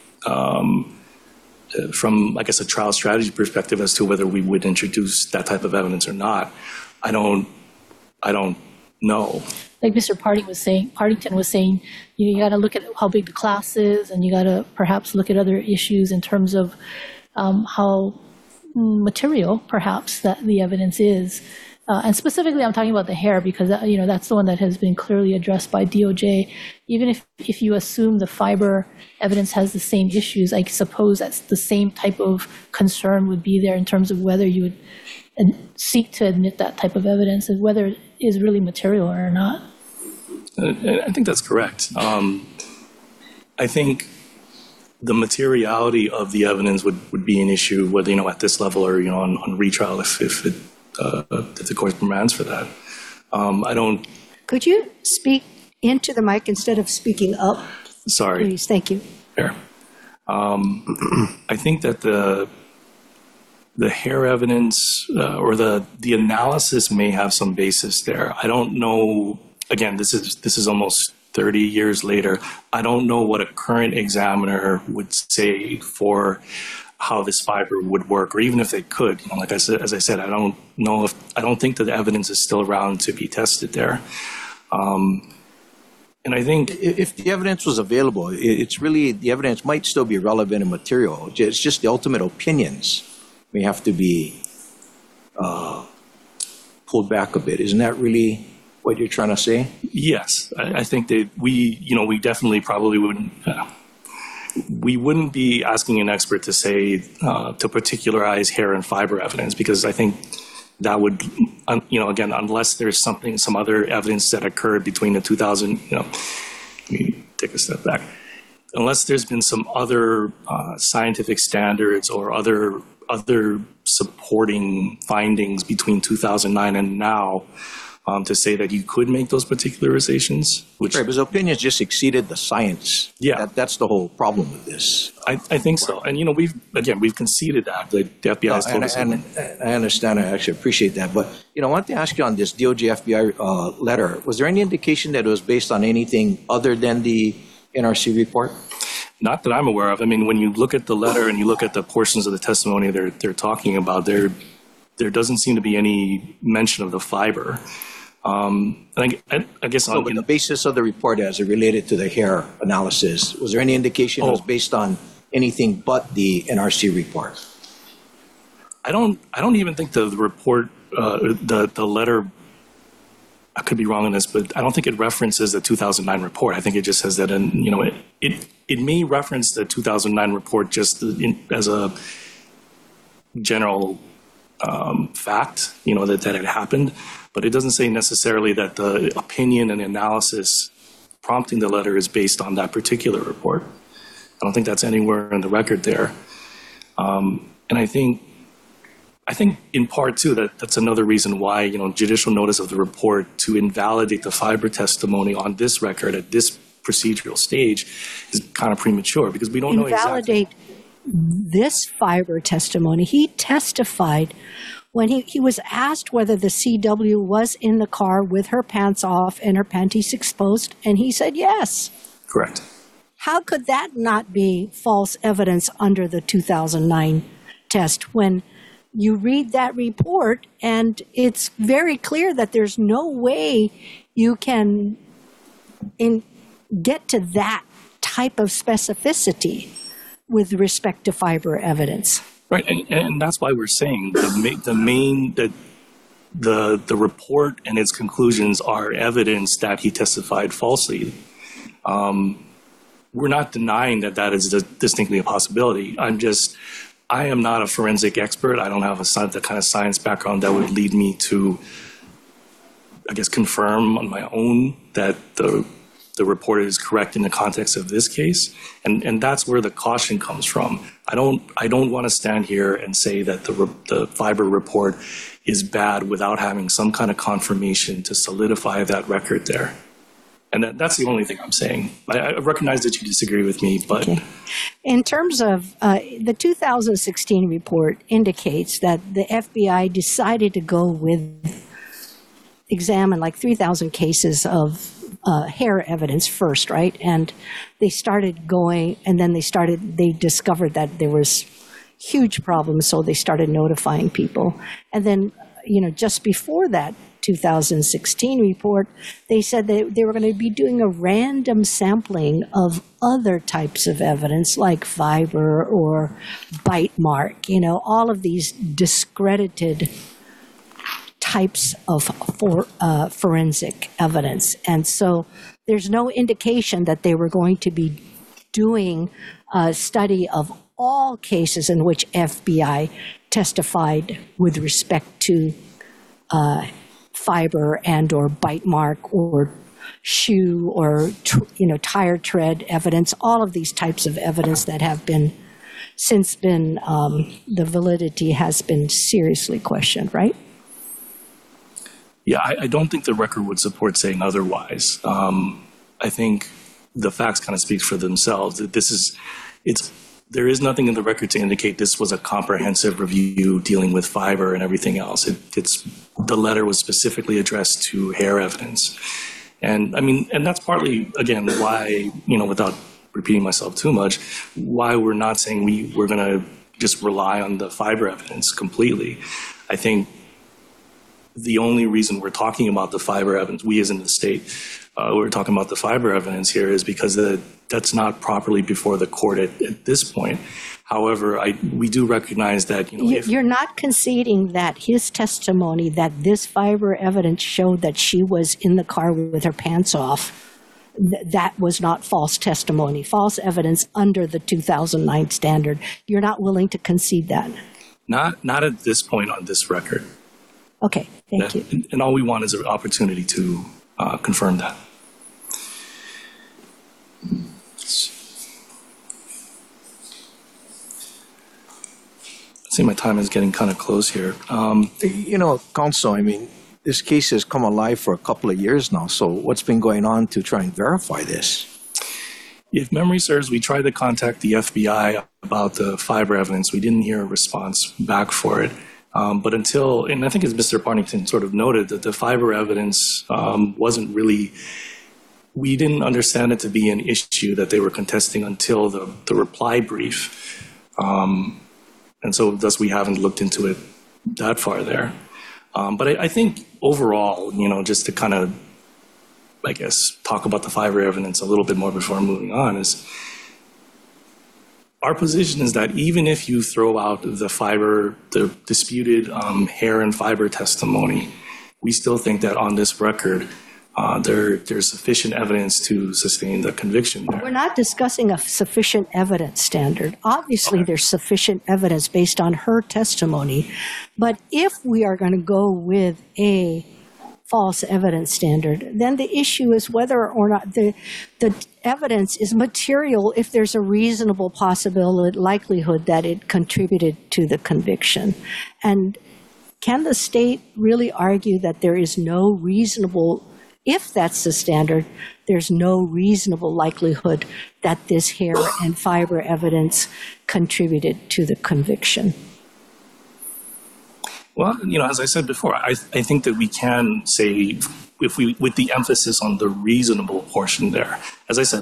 from, I guess, a trial strategy perspective as to whether we would introduce that type of evidence or not, I don't know. Like Mr. Partington was saying, you got to look at how big the class is, and you got to perhaps look at other issues in terms of how material, perhaps, that the evidence is. and specifically I'm talking about the hair because, that's the one that has been clearly addressed by DOJ. Even if you assume the fiber evidence has the same issues, I suppose that's the same type of concern would be there in terms of whether you would seek to admit that type of evidence and whether it is really material or not. I think that's correct. I think the materiality of the evidence would be an issue, whether, at this level or, on retrial if the court demands for that. I don't. Could you speak into the mic instead of speaking up? Sorry. Please, thank you. Fair. I think that the hair evidence or the analysis may have some basis there. I don't know. Again, this is almost 30 years later. I don't know what a current examiner would say for how this fiber would work, or even if they could. Like I said, I don't know I don't think that the evidence is still around to be tested there. And I think if the evidence was available, it's really, the evidence might still be relevant and material. It's just the ultimate opinions may have to be pulled back a bit. Isn't that really what you're trying to say? Yes, I think that we definitely probably wouldn't. We wouldn't be asking an expert to say to particularize hair and fiber evidence, because I think that would, again, unless there's some other evidence that occurred between the 2000, let me take a step back. Unless there's been some other scientific standards or other supporting findings between 2009 and now to say that you could make those particularizations. Which, right, because opinions just exceeded the science. Yeah. That's the whole problem with this. I think so. And, we've conceded that. The FBI has told us. And I understand. I actually appreciate that. But, I want to ask you on this DOJ FBI letter, was there any indication that it was based on anything other than the NRC report? Not that I'm aware of. I mean, when you look at the letter and you look at the portions of the testimony they're talking about, there doesn't seem to be any mention of the fiber. I guess but the basis of the report as it related to the hair analysis, was there any indication it was based on anything but the NRC report? I don't even think the report, the letter, I could be wrong on this, but I don't think it references the 2009 report. I think it just says that, it may reference the 2009 report just as a general fact, that it happened, but it doesn't say necessarily that the opinion and analysis prompting the letter is based on that particular report. I don't think that's anywhere in the record there. And I think in part too, that's another reason why, judicial notice of the report to invalidate the fiber testimony on this record at this procedural stage is kind of premature, because we don't know exactly. Invalidate this fiber testimony. He testified when he was asked whether the CW was in the car with her pants off and her panties exposed, and he said yes. Correct. How could that not be false evidence under the 2009 test when you read that report and it's very clear that there's no way you can get to that type of specificity with respect to fiber evidence? Right, and that's why we're saying the report and its conclusions are evidence that he testified falsely. We're not denying that is distinctly a possibility. I am not a forensic expert. I don't have the kind of science background that would lead me to, I guess, confirm on my own that the report is correct in the context of this case, and that's where the caution comes from. I don't want to stand here and say that the fiber report is bad without having some kind of confirmation to solidify that record there, and that's the only thing I'm saying. I recognize that you disagree with me, but okay. In terms of the 2016 report indicates that the FBI decided to examine like 3,000 cases of hair evidence first, right? And they started going, and then they discovered that there was huge problems, so they started notifying people. And then, just before that 2016 report, they said that they were going to be doing a random sampling of other types of evidence like fiber or bite mark, all of these discredited types of forensic evidence. And so there's no indication that they were going to be doing a study of all cases in which FBI testified with respect to fiber and or bite mark or shoe or tire tread evidence, all of these types of evidence that have been the validity has been seriously questioned, right? Yeah, I don't think the record would support saying otherwise. I think the facts kind of speak for themselves. There is nothing in the record to indicate this was a comprehensive review dealing with fiber and everything else. The letter was specifically addressed to hair evidence. And that's partly, again, why, without repeating myself too much, why we're not saying we're going to just rely on the fiber evidence completely. I think the only reason we're talking about the fiber evidence, we as in the state, we're talking about the fiber evidence here is because that's not properly before the court at this point. However, we do recognize that, You're not conceding that his testimony that this fiber evidence showed that she was in the car with her pants off, that was not false testimony, false evidence under the 2009 standard. You're not willing to concede that? Not at this point on this record. Okay, thank you. And all we want is an opportunity to confirm that. I see my time is getting kind of close here. Counsel, this case has come alive for a couple of years now, so what's been going on to try and verify this? If memory serves, we tried to contact the FBI about the fiber evidence. We didn't hear a response back for it. But and I think as Mr. Partington sort of noted, that the fiber evidence wasn't really, we didn't understand it to be an issue that they were contesting until the reply brief. And so thus we haven't looked into it that far there. But I think overall, just to kind of, I guess, talk about the fiber evidence a little bit more before moving on is, our position is that even if you throw out the disputed hair and fiber testimony, we still think that on this record, there's sufficient evidence to sustain the conviction there. We're not discussing a sufficient evidence standard. Obviously, there's sufficient evidence based on her testimony. But if we are going to go with a false evidence standard, then the issue is whether or not the evidence is material if there's a reasonable likelihood that it contributed to the conviction. And can the state really argue that there is no reasonable, if that's the standard, there's no reasonable likelihood that this hair and fiber evidence contributed to the conviction? Well, as I said before, I think that we can say, with the emphasis on the reasonable portion there. As I said,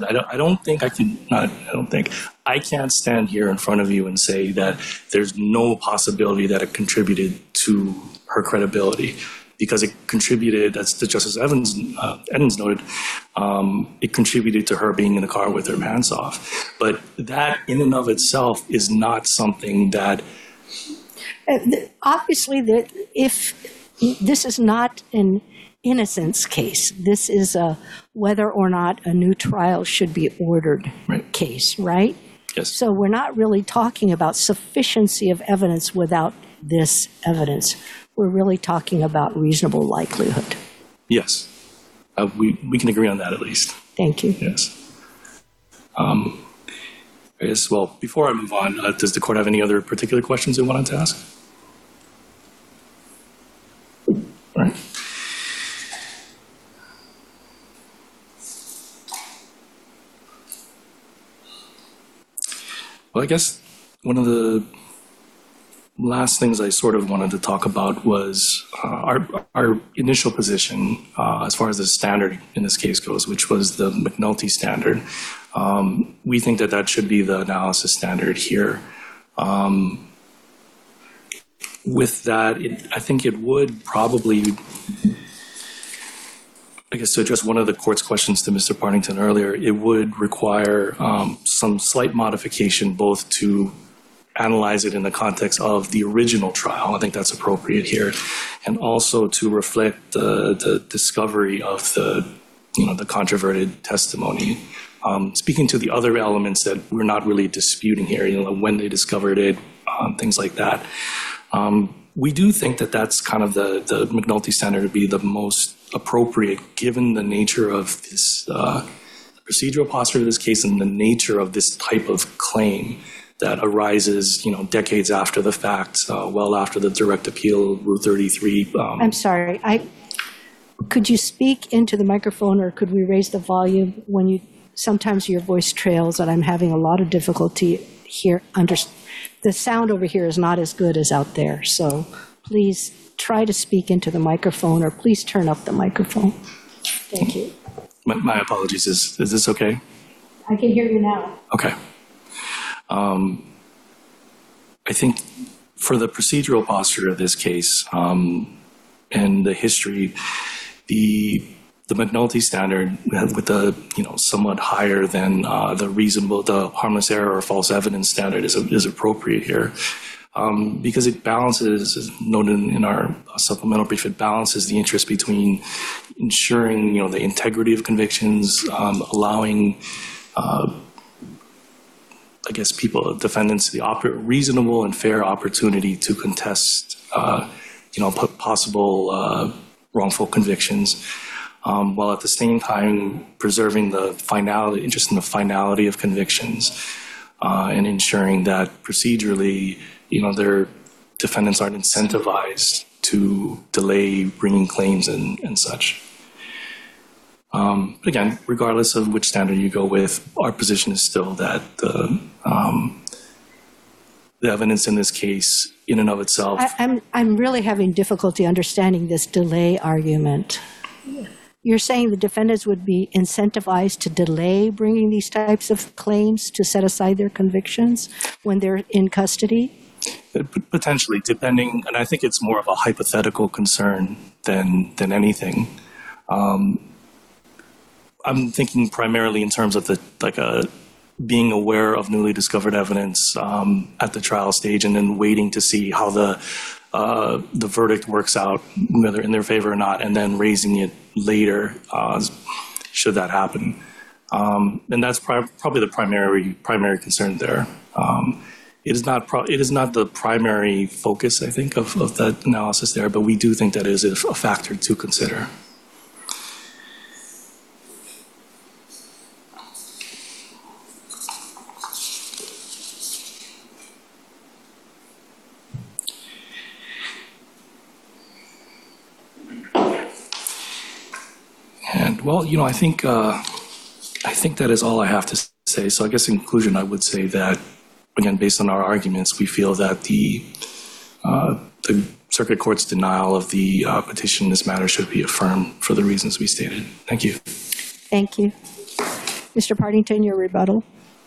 I can't stand here in front of you and say that there's no possibility that it contributed to her credibility, because it contributed, as Justice Evans noted, it contributed to her being in the car with her pants off. But that in and of itself is not something that... Obviously, if this is not an innocence case, this is a whether or not a new trial should be ordered case, right? Yes. So we're not really talking about sufficiency of evidence without this evidence. We're really talking about reasonable likelihood. Yes. We can agree on that at least. Thank you. Yes. Yes, well, before I move on, does the court have any other particular questions they wanted to ask? All right. Well, I guess one of the last things I sort of wanted to talk about was our initial position as far as the standard in this case goes, which was the McNulty standard. We think that should be the analysis standard here. With that, I think it would probably, I guess to address one of the court's questions to Mr. Partington earlier, it would require some slight modification both to analyze it in the context of the original trial. I think that's appropriate here, and also to reflect the discovery of the controverted testimony. Speaking to the other elements that we're not really disputing here, when they discovered it, things like that. We do think that that's kind of the McNulty standard to be the most appropriate given the nature of this procedural posture of this case and the nature of this type of claim that arises, decades after the fact, well after the direct appeal, Rule 33. I'm sorry. Could you speak into the microphone, or could we raise the volume? Sometimes your voice trails, and I'm having a lot of difficulty here. The sound over here is not as good as out there, so please try to speak into the microphone, or please turn up the microphone. Thank you. My apologies. Is this okay? I can hear you now. Okay. I think for the procedural posture of this case and the history, the McNulty standard with the somewhat higher than the harmless error or false evidence standard is appropriate here. Because it balances, as noted in our supplemental brief, it balances the interest between ensuring, the integrity of convictions, allowing, defendants the reasonable and fair opportunity to contest, possible wrongful convictions, while at the same time preserving the interest in the finality of convictions, and ensuring that procedurally, their defendants aren't incentivized to delay bringing claims and such. But again, regardless of which standard you go with, our position is still that the evidence in this case, in and of itself. I'm really having difficulty understanding this delay argument. You're saying the defendants would be incentivized to delay bringing these types of claims to set aside their convictions when they're in custody? Potentially, depending, and I think it's more of a hypothetical concern than anything. I'm thinking primarily in terms of being aware of newly discovered evidence at the trial stage, and then waiting to see how the verdict works out, whether in their favor or not, and then raising it later should that happen. And that's probably the primary concern there. It is not the primary focus, I think, of that analysis there, but we do think that is a factor to consider. And well, I think that is all I have to say. So I guess in conclusion, I would say that, again, based on our arguments, we feel that the Circuit Court's denial of the petition in this matter should be affirmed for the reasons we stated. Thank you. Thank you. Mr. Partington, your rebuttal.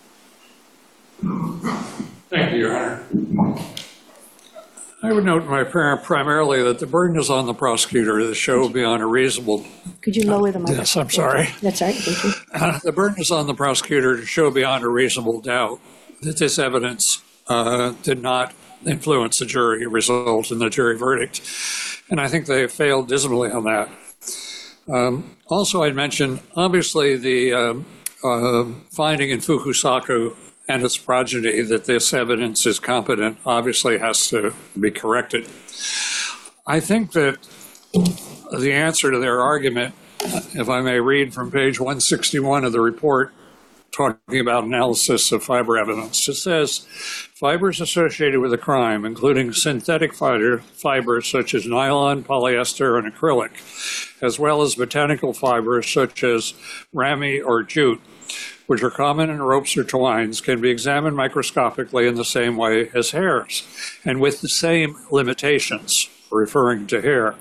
Thank you, Your Honor. I would note primarily that the burden is on the prosecutor to show beyond a reasonable... Could you lower the microphone? Yes, I'm sorry. That's all right. Thank you. The burden is on the prosecutor to show beyond a reasonable doubt that this evidence did not influence the jury result in the jury verdict. And I think they failed dismally on that. Also, I'd mention, obviously, the finding in Fukusaku and its progeny that this evidence is competent obviously has to be corrected. I think that the answer to their argument, if I may read from page 161 of the report, talking about analysis of fiber evidence, it says, fibers associated with a crime, including synthetic fibers such as nylon, polyester, and acrylic, as well as botanical fibers such as rami or jute, which are common in ropes or twines, can be examined microscopically in the same way as hairs, and with the same limitations, referring to hair.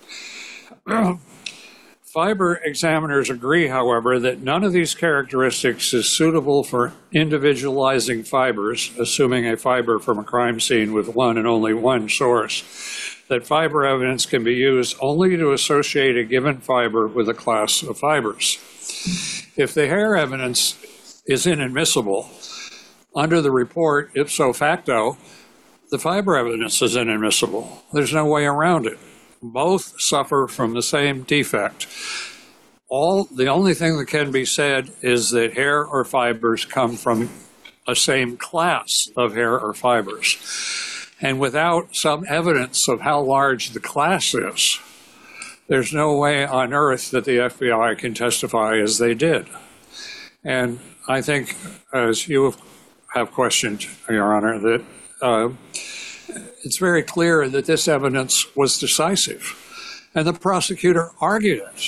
Fiber examiners agree, however, that none of these characteristics is suitable for individualizing fibers, assuming a fiber from a crime scene with one and only one source, that fiber evidence can be used only to associate a given fiber with a class of fibers. If the hair evidence is inadmissible, under the report, ipso facto, the fiber evidence is inadmissible. There's no way around it. Both suffer from the same defect. The only thing that can be said is that hair or fibers come from a same class of hair or fibers. And without some evidence of how large the class is, there's no way on earth that the FBI can testify as they did. And I think, as you have questioned, Your Honor, that it's very clear that this evidence was decisive. And the prosecutor argued it.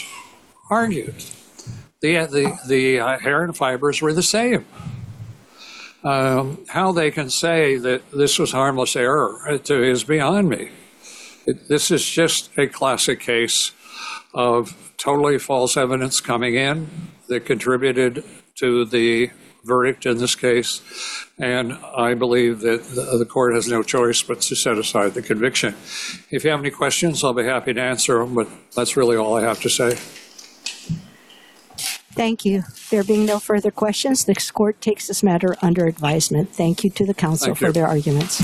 The hair and fibers were the same. How they can say that this was harmless error is beyond me. This is just a classic case of totally false evidence coming in that contributed to the verdict in this case, and I believe that the court has no choice but to set aside the conviction. If you have any questions, I'll be happy to answer them, but that's really all I have to say. Thank you. There being no further questions, this court takes this matter under advisement. Thank you to the counsel for their arguments.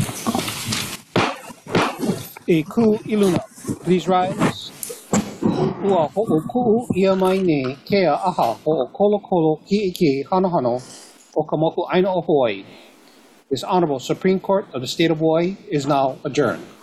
E ku iluna, please rise. Ua ho'oku'u ia mai ne kea aha ho'okolokolo ki'iki hanohano o ka moku aina o Hawaii. This Honorable Supreme Court of the State of Hawaii is now adjourned.